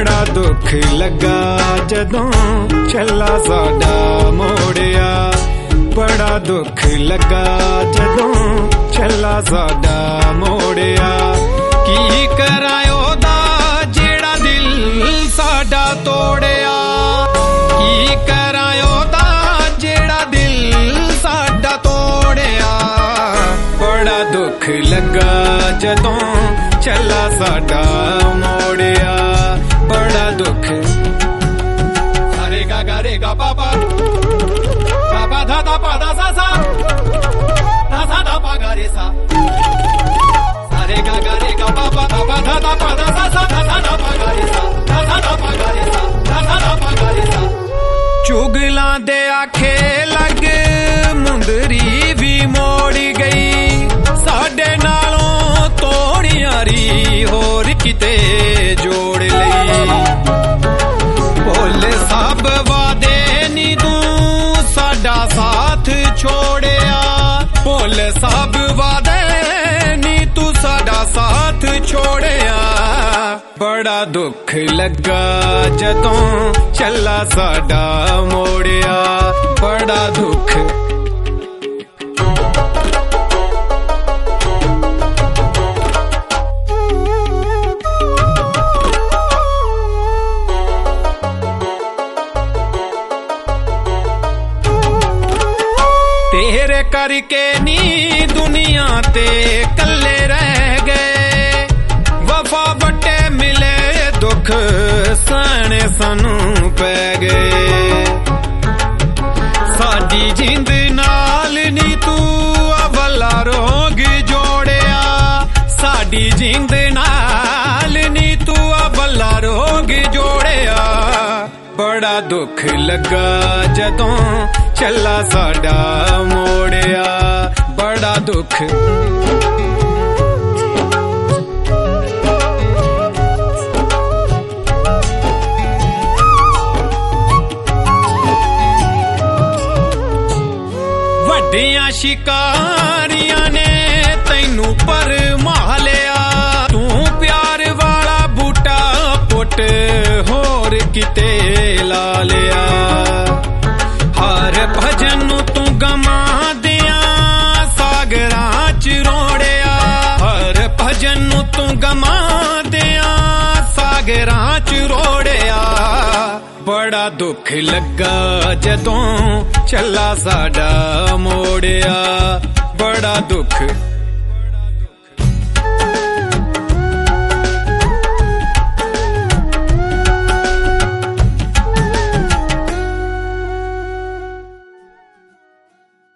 बड़ा दुख लगा जदों चला साडा मोड़िया। बड़ा दुख लगा जदों चला साडा मोड़िया। की करायो दा जेड़ा दिल साडा तोड़िया। की करायो दा जेड़ा दिल साडा तोड़िया। बड़ा दुख लगा जदों चला साडा मोड़िया। बड़ा दुख सारे गा गा रे गा पापा पापा धा धा पा धा सा सा धा सा धा पा गा रे सा। सारे गा गा रे गा पापा पापा धा धा पा धा सा सा धा सा धा पा गा रे सा। धा सा धा पा गा रे सा। धा सा धा पा गा रे सा। चुगला दे आखे लग मुंदरी भी मोड़ गई। साडे नालों तोड़ियारी होर किते जोड़ लई। भोले सब वादे नी तू साडा साथ छोड़िया। भोले सब वादे नी तू साडा साथ छोड़िया। बड़ा दुख लगा जदों चला साडा मोड़िया। बड़ा दुख तेरे करके नी दुनिया ते कल्ले रह गए। वफा बट्टे मिले दुख सहने सानू पै गए। साडी जिंद नाल नी तू अवला रोग जोड़िया। साडी जिंद नाल नी तू अवला रोग जोड़िया। बड़ा दुख लगा जदों चला साडा मोड़िया। बड़ा दुख वड्डियां शिकारियां ने तैनू पर मालिया। तू प्यार वाला बूटा पुट होर किते ला लिया। हर भजन तू गमा दिया सागरां च रोड़िया। हर भजन तू गमा दिया सागरां च रोड़िया। बड़ा दुख लगा जदों चला साडा मोड़िया। बड़ा दुख